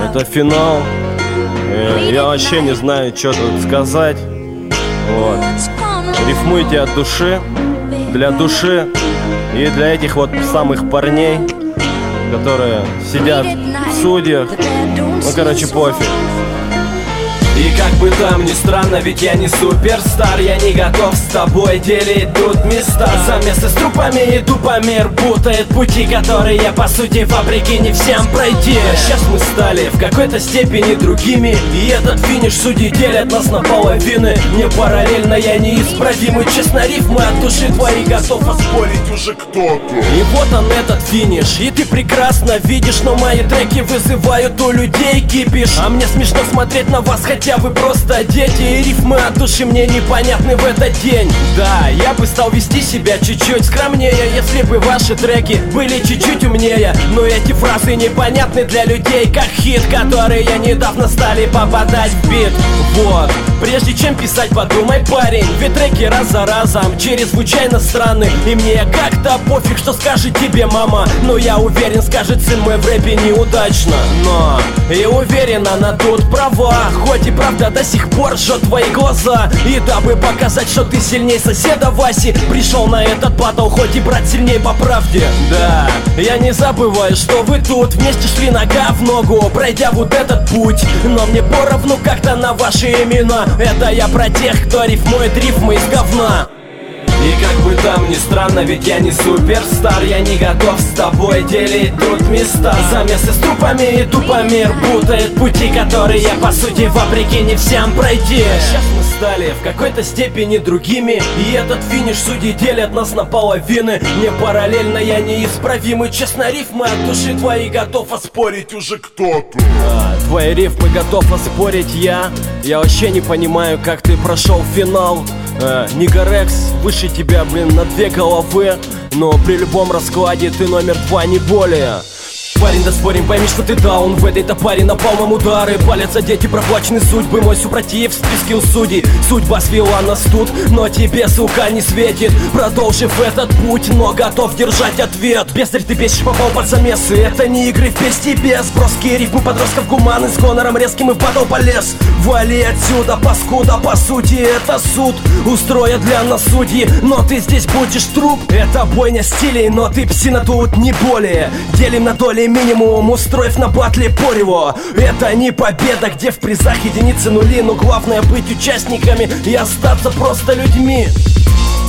это финал. Я вообще не знаю, что тут сказать. Вот. Рифмуйте от души, для души и для этих вот самых парней, которые сидят в судьях. Ну, короче, пофиг. И как бы там ни странно, ведь я не суперстар. Я не готов с тобой делить тут места. Совместно с трупами иду по мир, путает пути, которые по сути фабрики не всем пройти. А сейчас мы стали в какой-то степени другими, и этот финиш судьи делят нас на половины. Не параллельно, я неисправимый. Честно, рифмы от души твоей готов оспорить уже кто-то. И вот он этот финиш, и ты прекрасно видишь, но мои треки вызывают у людей кипиш. А мне смешно смотреть на вас, хотя вы просто дети, и рифмы от души мне непонятны в этот день. Да, я бы стал вести себя чуть-чуть скромнее, если бы ваши треки были чуть-чуть умнее. Но эти фразы непонятны для людей, как хит, которые недавно стали попадать в бит. Вот, прежде чем писать, подумай, парень, ведь треки раз за разом чрезвычайно странны. И мне как-то пофиг, что скажет тебе мама, но я уверен, скажет сын мой в рэпе неудачно. Но и уверен, она тут права, хоть и правда до сих пор жжет твои глаза. И дабы показать, что ты сильней соседа Васи, пришел на этот батл, хоть и брат сильней по правде. Да, я не забываю, что вы тут вместе шли нога в ногу, пройдя вот этот путь. Но мне поровну как-то на ваши имена. Это я про тех, кто рифмует рифмы из говна. И как бы там ни странно, ведь я не суперстар. Я не готов с тобой делить тут места. Замесы с трупами иду по мир, путает пути, которые по сути вопреки не всем пройти. Сейчас мы стали в какой-то степени другими, и этот финиш судьи делят нас на половины. Не параллельно, я неисправимый. Честно, рифмы от души твои готов оспорить уже кто-то. Твои рифмы готов оспорить я. Я вообще не понимаю, как ты прошел финал. Нигарекс выше тебя, блин, на 2 головы. Но при любом раскладе ты номер 2, не более. Парень, да спорим, пойми, что ты даун. В этой топаре на полном удары палятся дети, проплачены судьбы. Мой супротив в списке у судей. Судьба свела нас тут, но тебе, сука, не светит. Продолжив этот путь, но готов держать ответ. Бездарь, ты бесишь, попал под замесы. Это не игры в песть и без. Броские рифмы подростков гуманы с гонором резким и в батл полез. Вали отсюда, паскуда, по сути это суд устроят для нас судьи, но ты здесь будешь труп. Это бойня стилей, но ты псина тут не более. Делим на доли минимум, устроив на батле порево. Это не победа, где в призах единицы нули, но главное быть участниками и остаться просто людьми.